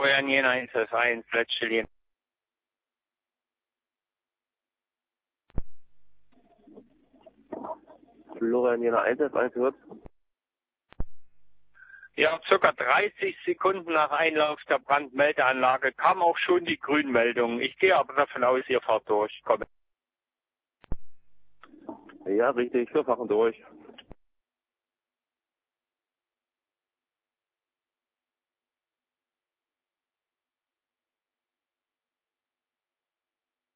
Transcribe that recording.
Florian Jena 1 letzte Linie. Florian Jena 1 hört. Ja, circa 30 Sekunden nach Einlauf der Brandmeldeanlage kam auch schon die Grünmeldung. Ich gehe aber davon aus, ihr fahrt durch. Komm. Ja, richtig, wir fahren durch.